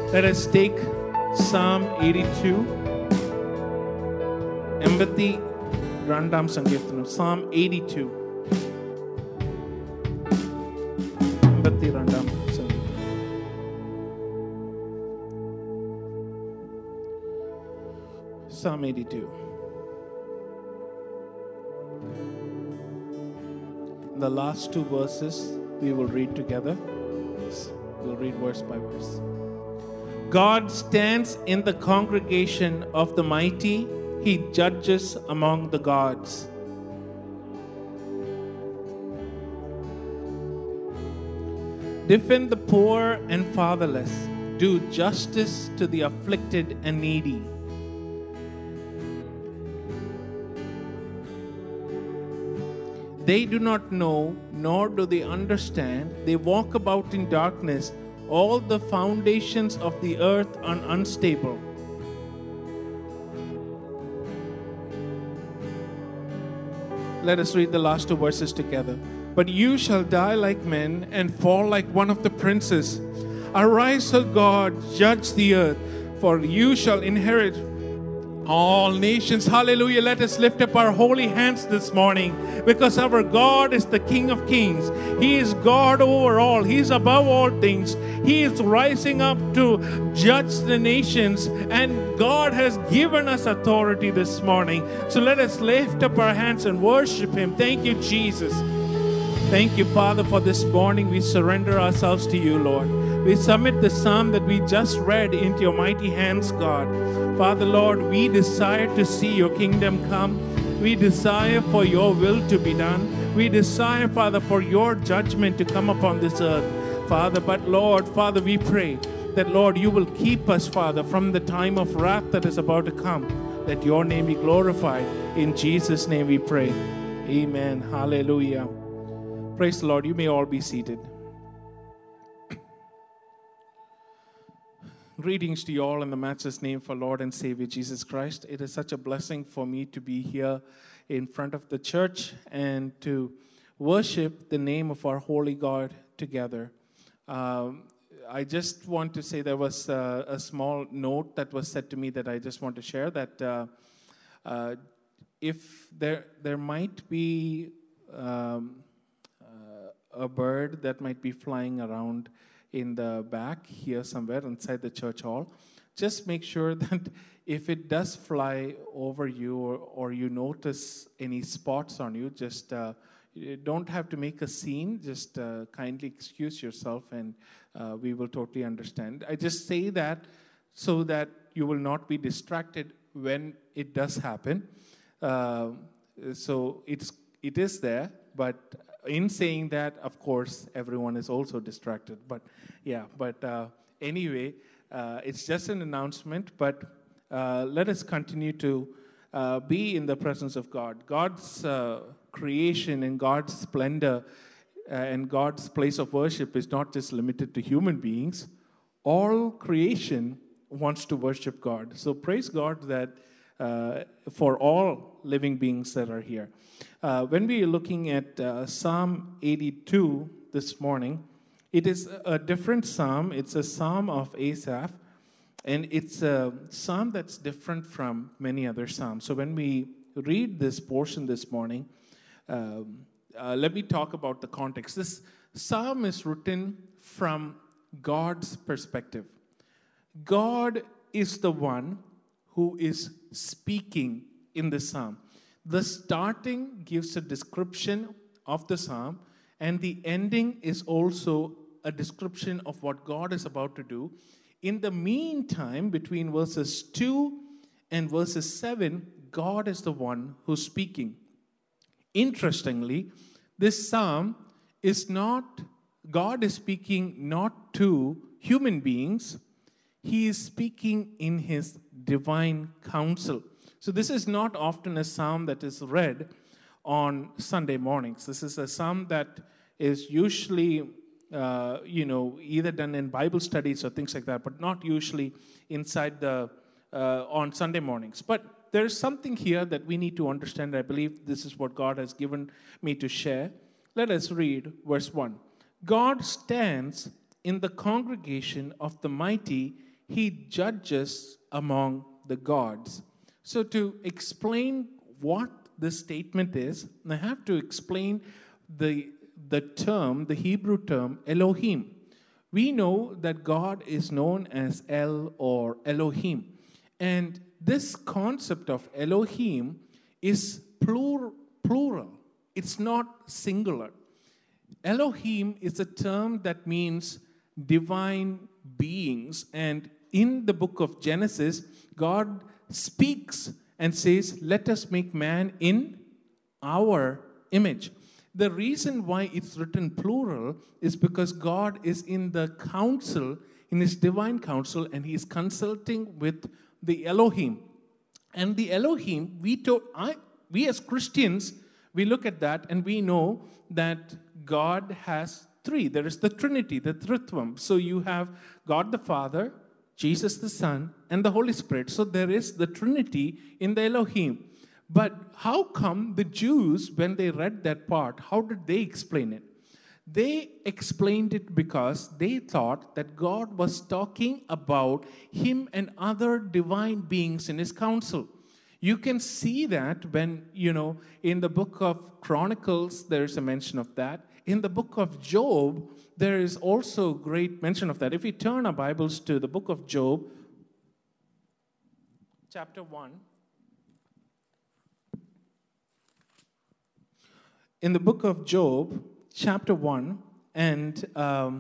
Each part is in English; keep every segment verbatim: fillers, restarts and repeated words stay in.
Let us take Psalm eighty-two. എൺപത്തി രണ്ടാം സങ്കീർത്തനം. Psalm eighty-two. എൺപത്തി രണ്ടാം സങ്കീർത്തനം. Psalm eighty-two. The last two verses we will read together. We'll read verse by verse. God stands in the congregation of the mighty. He judges among the gods. Defend the poor and fatherless. Do justice to the afflicted and needy. They do not know, nor do they understand. They walk about in darkness. All the foundations of the earth are unstable. Let us read the last two verses together. But you shall die like men and fall like one of the princes. Arise, O God, judge the earth, for you shall inherit all nations. Hallelujah. Let us lift up our holy hands this morning, because our God is the King of Kings. He is God over all. He is above all things. He is rising up to judge the nations, and God has given us authority this morning. So let us lift up our hands and worship Him. Thank you, Jesus. Thank you, Father, for this morning. We surrender ourselves to you, Lord. We submit the psalm that we just read into your mighty hands, God. Father, Lord, we desire to see your kingdom come. We desire for your will to be done. We desire, Father, for your judgment to come upon this earth, Father. But, Lord, Father, we pray that, Lord, you will keep us, Father, from the time of wrath that is about to come, that your name be glorified. In Jesus' name we pray. Amen. Hallelujah. Praise the Lord. You may all be seated. Greetings to you all in the matchless name for Lord and Savior Jesus Christ. It is such a blessing for me to be here in front of the church and to worship the name of our holy God together. Um, I just want to say there was a, a small note that was said to me that I just want to share, that uh, uh, if there there might be um, uh, a bird that might be flying around in the back here somewhere inside the church hall, just make sure that if it does fly over you, or, or you notice any spots on you, just uh, you don't have to make a scene. Just uh, kindly excuse yourself, and uh, we will totally understand. I just say that so that you will not be distracted when it does happen. Uh, so it's it is there, but in saying that, of course, everyone is also distracted. But yeah, but uh, anyway, uh, it's just an announcement. But uh, let us continue to uh, be in the presence of God. God's uh, creation and God's splendor uh, and God's place of worship is not just limited to human beings. All creation wants to worship God. So praise God that uh, for all living beings that are here. Uh, when we are looking at uh, Psalm eighty-two this morning, it is a different psalm. It's a psalm of Asaph, and it's a psalm that's different from many other psalms. So when we read this portion this morning, um, uh, let me talk about the context. This psalm is written from God's perspective. God is the one who is speaking in the psalm. The starting gives a description of the psalm, and the ending is also a description of what God is about to do. In the meantime, between verses two and verses seven, God is the one who's speaking. Interestingly, this psalm is not, God is speaking not to human beings, He is speaking in His divine counsel. So this is not often a psalm that is read on Sunday mornings. This is a psalm that is usually, uh, you know, either done in Bible studies or things like that, but not usually inside the uh, on Sunday mornings. But there is something here that we need to understand. I believe this is what God has given me to share. Let us read verse one. God stands in the congregation of the mighty. he judges among the gods. So to explain what this statement is, I have to explain the, the term, the Hebrew term, Elohim. We know that God is known as El or Elohim. And this concept of Elohim is plur- plural. It's not singular. Elohim is a term that means divine beings. And in the book of Genesis, God speaks and says, let us make man in our image. The reason why it's written plural is because God is in the council, in his divine council, and he is consulting with the Elohim. And the Elohim, we, to, I, we as Christians, we look at that and we know that God has three. There is the Trinity, the Trithvam. So you have God the Father, Jesus the Son, and the Holy Spirit. So there is the Trinity in the Elohim. But how come the Jews, when they read that part, how did they explain it? They explained it because they thought that God was talking about him and other divine beings in his council. You can see that when, you know, in the book of Chronicles, there is a mention of that. In the book of Job, there is also great mention of that. If we turn our Bibles to the book of Job, chapter one. In the book of Job, chapter one, and um,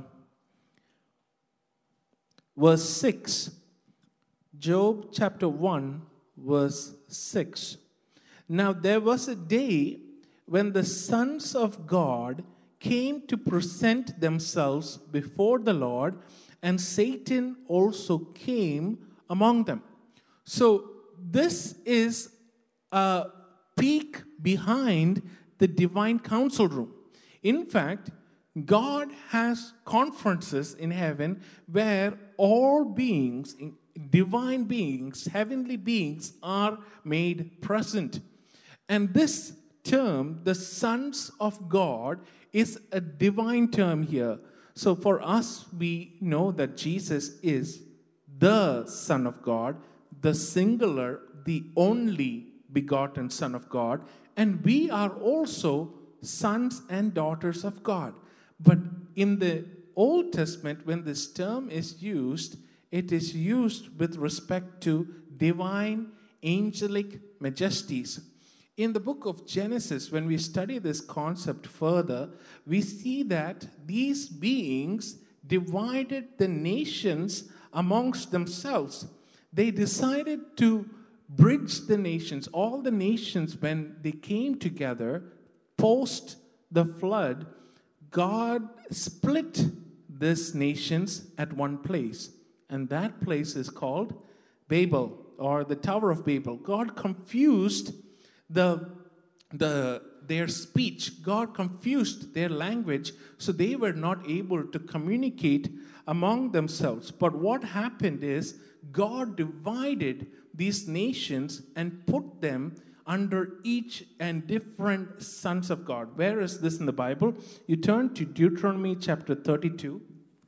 verse six. Job chapter one, verse six. Now there was a day when the sons of God came to present themselves before the Lord, and Satan also came among them. So this is a peek behind the divine council room. In fact, God has conferences in heaven where all beings, divine beings, heavenly beings are made present. And this term, the sons of God, is a divine term here. So for us, we know that Jesus is the Son of God, the singular, the only begotten Son of God, and we are also sons and daughters of God. But in the Old Testament, when this term is used, it is used with respect to divine angelic majesties. In the book of Genesis, when we study this concept further, we see that these beings divided the nations amongst themselves. They decided to bridge the nations. All the nations, when they came together post the flood, God split these nations at one place. And that place is called Babel, or the Tower of Babel. God confused the, the, their speech. God confused their language, so they were not able to communicate among themselves. But what happened is God divided these nations and put them under each and different sons of God. Where is this in the Bible? You turn to Deuteronomy chapter thirty-two.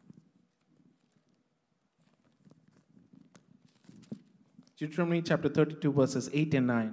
Deuteronomy chapter thirty-two, verses eight and nine.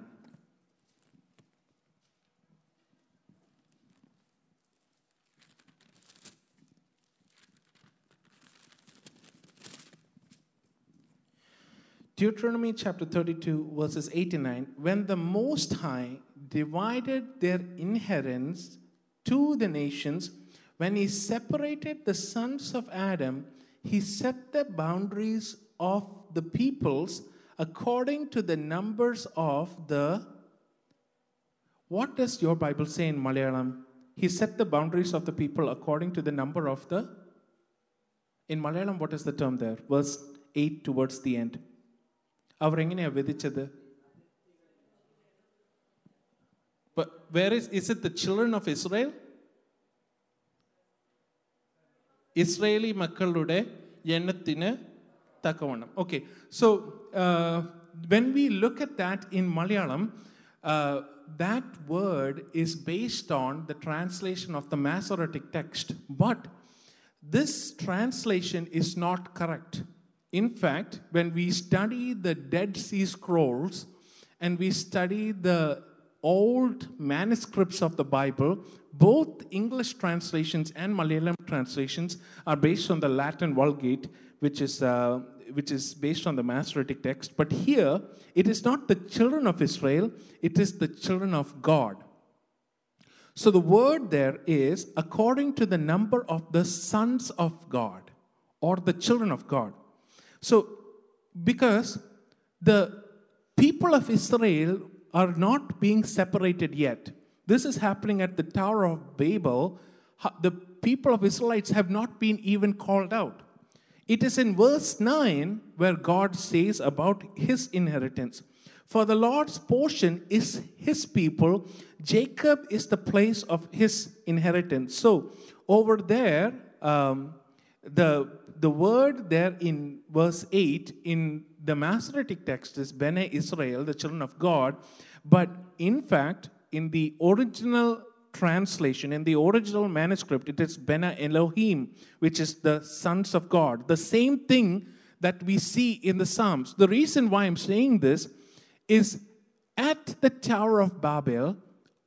Deuteronomy chapter thirty-two, verses eight and nine. When the Most High divided their inheritance to the nations, when he separated the sons of Adam, he set the boundaries of the peoples according to the numbers of the... What does your Bible say in Malayalam? He set the boundaries of the people according to the number of the... In Malayalam, what is the term there? Verse eight towards the end. അവർ എങ്ങനെയാ വിധിച്ചത്? But where is is it the children of Israel? Israeli മക്കളുടെ എണ്ണത്തിന് തക്കവണ്ണം. Okay, so uh, when we look at that in Malayalam, uh, that word is based on the translation of the Masoretic text. But this translation is not correct. In fact, when we study the Dead Sea Scrolls and we study the old manuscripts of the Bible, both English translations and Malayalam translations are based on the Latin Vulgate, which is uh, which is based on the Masoretic text. But here, it is not the children of Israel, it is the children of God. So the word there is according to the number of the sons of God, or the children of God. So, because the people of Israel are not being separated yet. This is happening at the Tower of Babel. The people of Israelites have not been even called out. It is in verse nine where God says about his inheritance. For the Lord's portion is his people. Jacob is the place of his inheritance. So, over there, um, the, the word there in verse eight in the Masoretic text is Bene Israel, the children of God. But in fact, in the original translation, in the original manuscript, it is Bene Elohim, which is the sons of God. The same thing that we see in the Psalms. The reason why I'm saying this is at the Tower of Babel,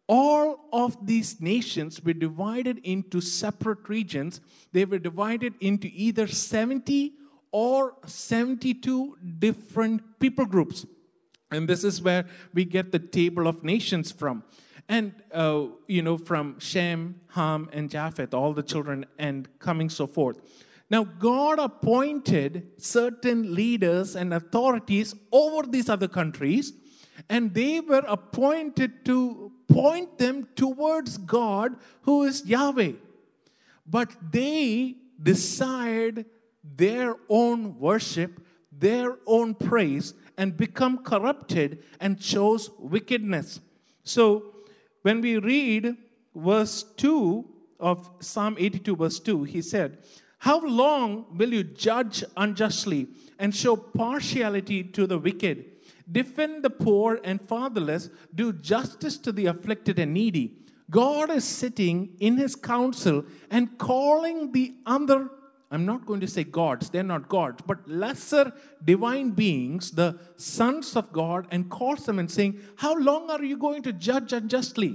all of these nations were divided into separate regions. They were divided into either seventy or seventy-two different people groups. And this is where we get the table of nations from. And, uh, you know, from Shem, Ham, and Japheth, all the children, and coming so forth. Now, God appointed certain leaders and authorities over these other countries, and they were appointed to point them towards God, who is Yahweh. But they desired their own worship, their own praise, and become corrupted and chose wickedness. So, when we read verse two of Psalm eighty-two, verse two, he said, "How long will you judge unjustly and show partiality to the wicked? Defend the poor and fatherless, do justice to the afflicted and needy." God is sitting in his council and calling the other, I'm not going to say gods, they're not gods, but lesser divine beings, the sons of God, and calls them and saying, "How long are you going to judge unjustly?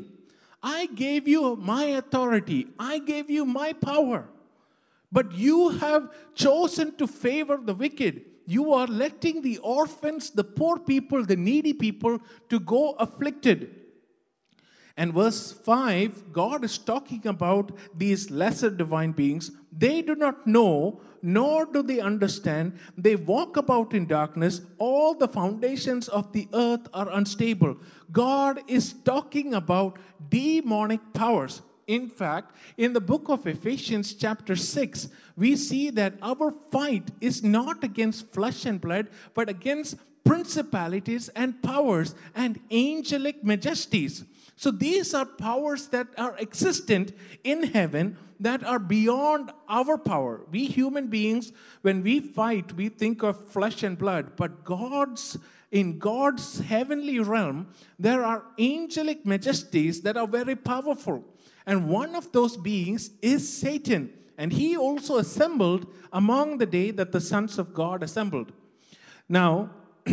I gave you my authority. I gave you my power. But you have chosen to favor the wicked. You are letting the orphans, the poor people, the needy people to go afflicted." And verse five, God is talking about these lesser divine beings. They do not know, nor do they understand. They walk about in darkness. All the foundations of the earth are unstable. God is talking about demonic powers. In fact, in the book of Ephesians chapter six, we see that our fight is not against flesh and blood, but against principalities and powers and angelic majesties. So these are powers that are existent in heaven that are beyond our power. We human beings, when we fight, we think of flesh and blood, but God's in God's heavenly realm, there are angelic majesties that are very powerful. And one of those beings is Satan. And he also assembled among the day that the sons of God assembled. Now,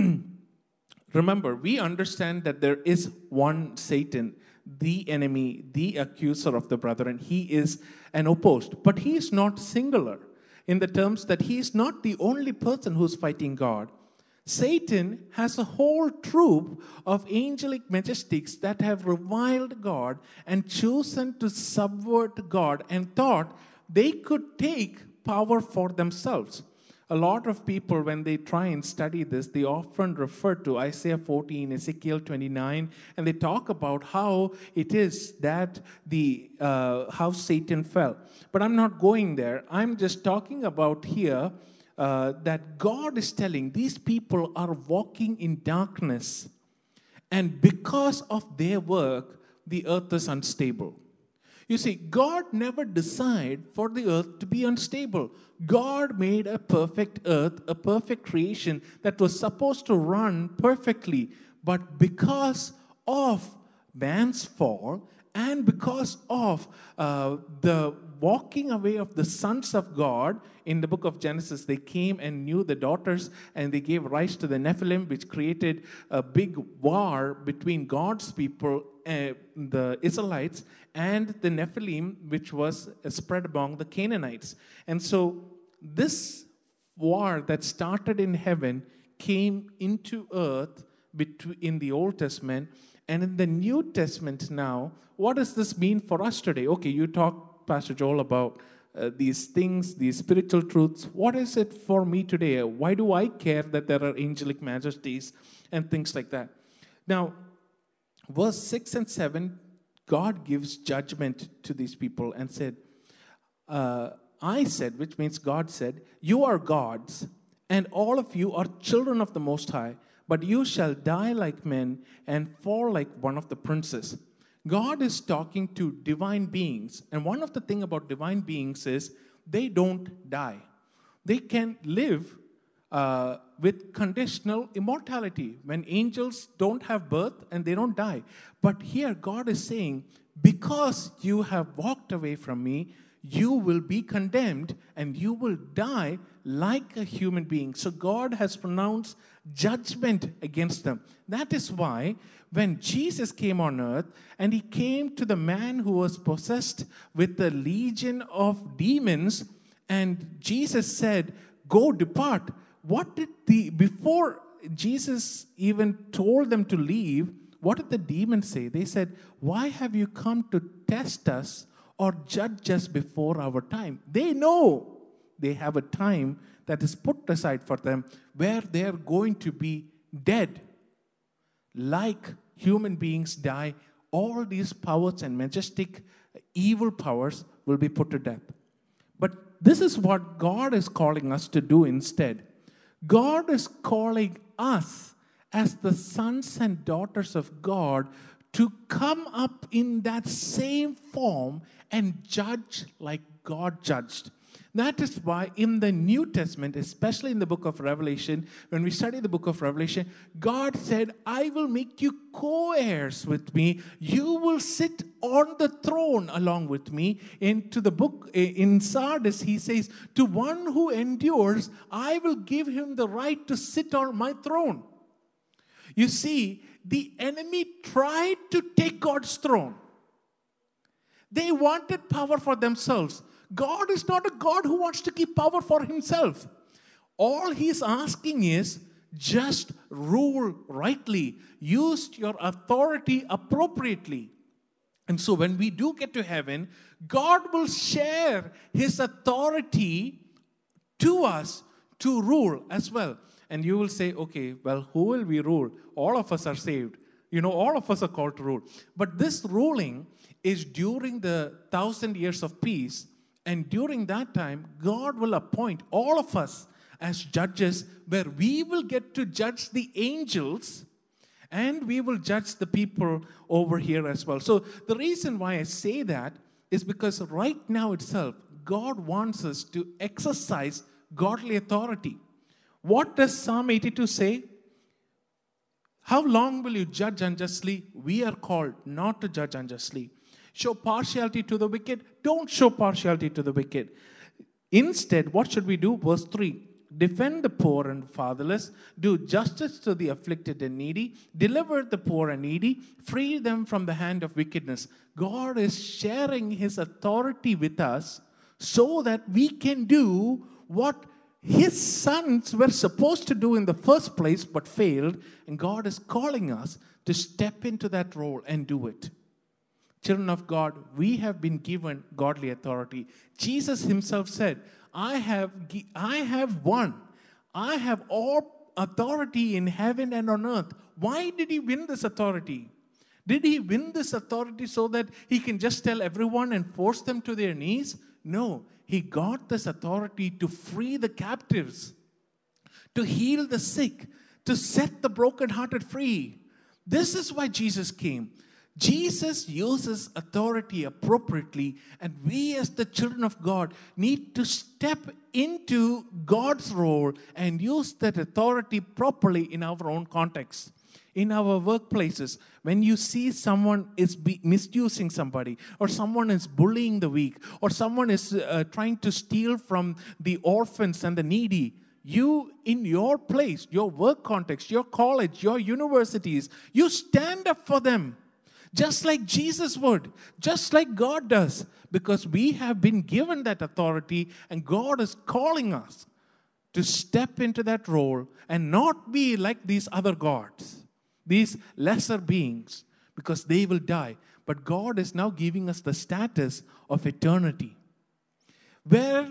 remember, we understand that there is one Satan, the enemy, the accuser of the brethren. He is an opposed. But he is not singular in the terms that he is not the only person who's fighting God. Satan has a whole troop of angelic majestics that have reviled God and chosen to subvert God and thought they could take power for themselves. A lot of people, when they try and study this, they often refer to Isaiah fourteen, Ezekiel twenty-nine, and they talk about how it is that the uh, how Satan fell. But I'm not going there. I'm just talking about here uh, that God is telling these people are walking in darkness, and because of their work, the earth is unstable. You see, God never designed for the earth to be unstable. God made a perfect earth, a perfect creation that was supposed to run perfectly. But because of man's fall and because of uh, the walking away of the sons of God in the book of Genesis. They came and knew the daughters, and they gave rise to the Nephilim, which created a big war between God's people, uh, the Israelites, and the Nephilim, which was uh, spread among the Canaanites. And so this war that started in heaven came into earth between, in the Old Testament. And in the New Testament now, what does this mean for us today? Okay, you talk, Pastor Joel, about uh, these things, these spiritual truths. What is it for me today? Why do I care that there are angelic majesties and things like that? Now, verse six and seven, God gives judgment to these people and said, uh, I said, which means God said, you are gods, and all of you are children of the Most High, but you shall die like men and fall like one of the princes. God is talking to divine beings, and one of the things about divine beings is they don't die. They can live uh, with conditional immortality, when angels don't have birth and they don't die. But here God is saying, because you have walked away from me, you will be condemned and you will die like a human being. So God has pronounced judgment against them. That is why when Jesus came on earth and he came to the man who was possessed with the legion of demons, and Jesus said, go depart. What did the, before Jesus even told them to leave, what did the demons say? They said, why have you come to test us or judge us before our time? They know they have a time that is put aside for them where they are going to be dead. Like human beings die, all these powers and majestic evil powers will be put to death. But this is what God is calling us to do instead. God is calling us as the sons and daughters of God to come up in that same form and judge like God judged. That is why in the New Testament, especially in the book of Revelation, when we study the book of Revelation, God said, I will make you co-heirs with me. You will sit on the throne along with me. Into the book, in Sardis, he says, to one who endures, I will give him the right to sit on my throne. You see, the enemy tried to take God's throne. They wanted power for themselves. God is not a God who wants to keep power for himself. All he's asking is just rule rightly. Use your authority appropriately. And so when we do get to heaven, God will share his authority to us to rule as well. And you will say, okay, well, who will we rule? All of us are saved. You know, all of us are called to rule. But this ruling is during the thousand years of peace. And during that time, God will appoint all of us as judges, where we will get to judge the angels and we will judge the people over here as well. So the reason why I say that is because right now itself, God wants us to exercise godly authority. What does Psalm eighty-two say? How long will you judge unjustly? We are called not to judge unjustly. Show partiality to the wicked. Don't show partiality to the wicked. Instead, what should we do? Verse three. Defend the poor and fatherless. Do justice to the afflicted and needy. Deliver the poor and needy. Free them from the hand of wickedness. God is sharing his authority with us so that we can do what his sons were supposed to do in the first place but failed. And God is calling us to step into that role and do it. Children of God, we have been given godly authority. Jesus himself said, I have, I have won. I have all authority in heaven and on earth. Why did he win this authority? Did he win this authority so that he can just tell everyone and force them to their knees? No, he got this authority to free the captives, to heal the sick, to set the brokenhearted free. This is why Jesus came. Jesus uses authority appropriately, and we as the children of God need to step into God's role and use that authority properly in our own context. In our workplaces, when you see someone is be misusing somebody, or someone is bullying the weak, or someone is uh, trying to steal from the orphans and the needy, you, in your place, your work context, your college, your universities, you stand up for them. Just like Jesus would, just like God does, because we have been given that authority and God is calling us to step into that role and not be like these other gods, these lesser beings, because they will die. But God is now giving us the status of eternity. Where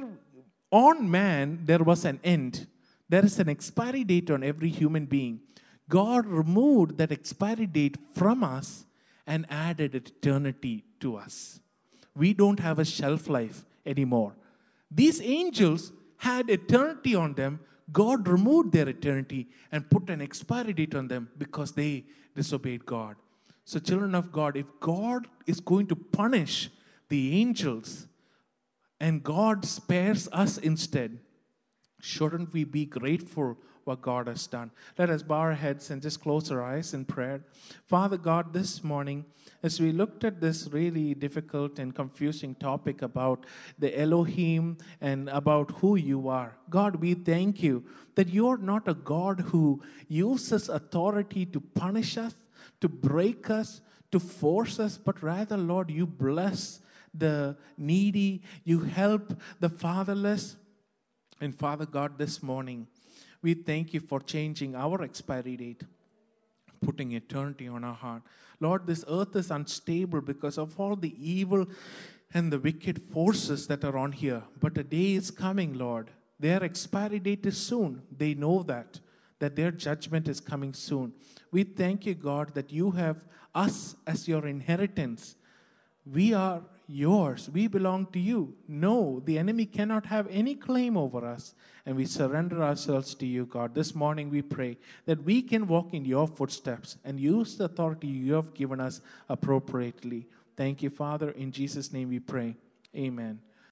on man there was an end, there is an expiry date on every human being. God removed that expiry date from us and added eternity to us. We don't have a shelf life anymore. These angels had eternity on them. God removed their eternity and put an expiry date on them because they disobeyed God. So, children of God, if God is going to punish the angels and God spares us instead, shouldn't we be grateful what God has done? Let us bow our heads and just close our eyes in prayer. Father God, this morning, as we looked at this really difficult and confusing topic about the Elohim and about who you are, God, we thank you that you're not a God who uses authority to punish us, to break us, to force us, but rather, Lord, you bless the needy, you help the fatherless. And Father God, this morning, we thank you for changing our expiry date, putting eternity on our heart. Lord, this earth is unstable because of all the evil and the wicked forces that are on here. But a day is coming, Lord. Their expiry date is soon. They know that, that their judgment is coming soon. We thank you, God, that you have us as your inheritance. We are yours. We belong to you. No, the enemy cannot have any claim over us. And we surrender ourselves to you, God. This morning we pray that we can walk in your footsteps and use the authority you have given us appropriately. Thank you, Father. In Jesus' name we pray. Amen.